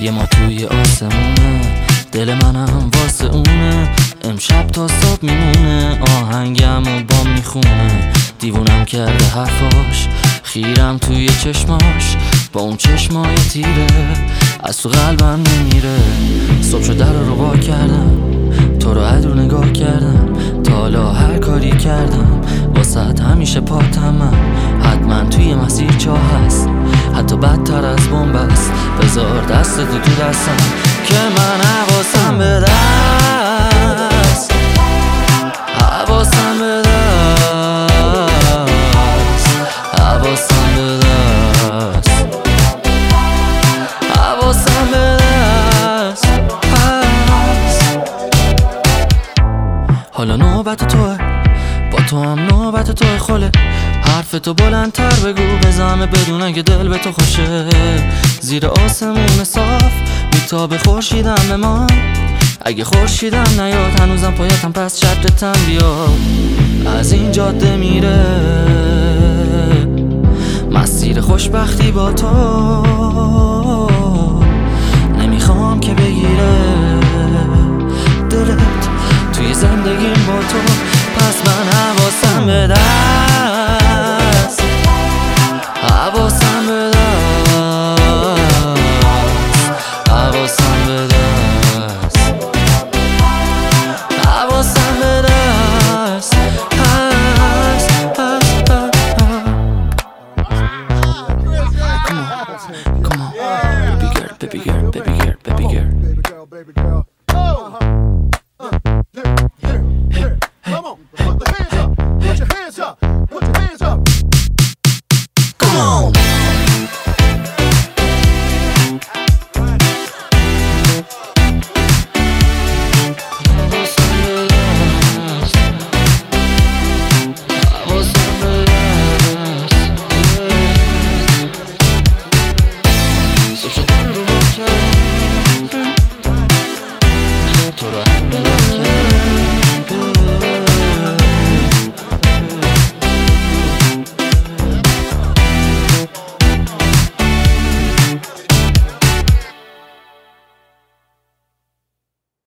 یه ما توی آسمونه، دل منم واسه اونه. امشب تا صبح میمونه، آهنگم و بام میخونه. دیوونم کرده حرفاش، خیرم توی چشماش، با اون چشمای تیره از تو قلبم نمیره. صبح شد در رو وا کردم، تو رو ادور نگاه کردم، تا حالا هر کاری کردم واسه همیشه پاتم. من حتما توی مسیر چاه هست، حتی بدتر از بمب است. بذار دست تو دستم که من حواسم به دست، حواسم به دست، حواسم به دست، حواسم به دست هست. حالا نوبت توه، با تو هم نوبت توه. خاله حرف تو بلندتر بگو، بزنه بدونن که دل به تو خوشه. زیر آسمون صاف میتابه خورشیدم به ما. اگه خورشیدم نیاد هنوزم پایتم، پس شرطتم بیاد. از این جاده میره مسیر خوشبختی با تو، نمیخوام که بگیره دلت توی زندگیم با تو. پس من حواسم به دست، حواسم به دست، حواسم به دست، حواسم به دست هست. Come on, baby girl, baby girl, baby girl, baby girl.